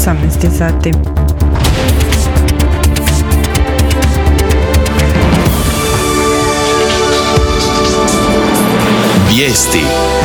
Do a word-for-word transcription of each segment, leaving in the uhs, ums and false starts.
osamnaest sati. Vijesti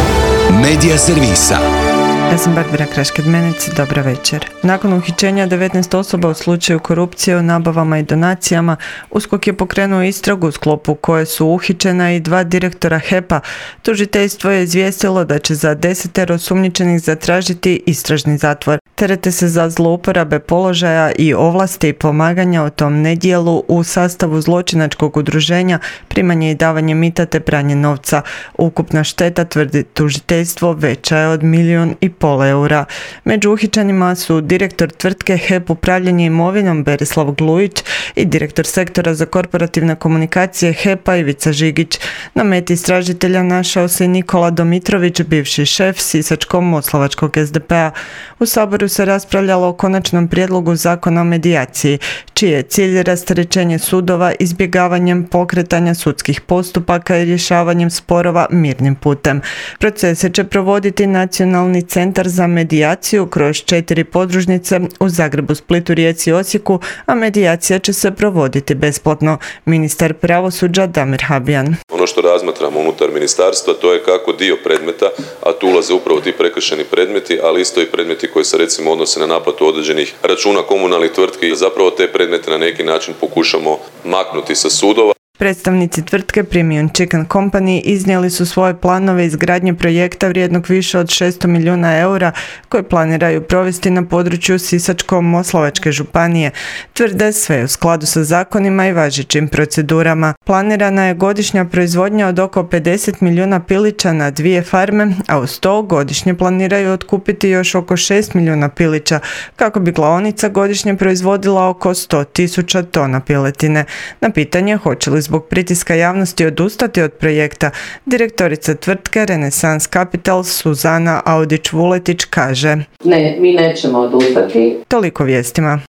Medija servisa. Ja sam Barbara Krašked-Menec, dobra večer. Nakon uhićenja devetnaest osoba u slučaju korupcije u nabavama i donacijama, U S K O K je pokrenuo istragu u sklopu koje su uhićena i dva direktora H E P-a. Tužiteljstvo je izvijestilo da će za desetero osumnjičenih zatražiti istražni zatvor. Terete se za zlouporabe položaja i ovlasti i pomaganja u tom nedjelu u sastavu zločinačkog udruženja, primanje i davanje mita te pranje novca. Ukupna šteta, tvrdi tužiteljstvo, veća je od milijun i pol eura. Među uhićenima su direktor tvrtke H E P Upravljanje imovinom Berislav Glujić i direktor sektora za korporativne komunikacije H E P-a Ivica Žigić. Na meti istražitelja našao se i Nikola Domitrović, bivši šef Sisačko-moslavačkog S D P-a. U Saboru se raspravljalo o konačnom prijedlogu zakona o medijaciji, čiji je cilj rasterećenje sudova izbjegavanjem pokretanja sudskih postupaka i rješavanjem sporova mirnim putem. Procese će provoditi Nacionalni centar za medijaciju kroz četiri podružnice u Zagrebu, Splitu, Rijeci i Osijeku, a medijacija će se provoditi besplatno. Ministar pravosuđa Damir Habijan. Ono što razmatramo unutar ministarstva to je kako dio predmeta, a tu ulaze upravo ti prekršajni predmeti, ali isto i predmeti koji se recimo odnose na naplatu određenih računa komunalnih tvrtki, zapravo te predmete na neki način pokušamo maknuti sa sudova. Predstavnici tvrtke Premium Chicken Company iznijeli su svoje planove izgradnje projekta vrijednog više od šesto milijuna eura koje planiraju provesti na području Sisačko-moslavačke županije. Tvrde sve u skladu sa zakonima i važećim procedurama. Planirana je godišnja proizvodnja od oko pedeset milijuna pilića na dvije farme, a uz to godišnje planiraju otkupiti još oko šest milijuna pilića, kako bi klaonica godišnje proizvodila oko sto tisuća tona piletine. Na pitanje hoće li zbog pritiska javnosti odustati od projekta, direktorica tvrtke Renaissance Capital Suzana Audić-Vuletić kaže: Ne, mi nećemo odustati. Toliko vijestima.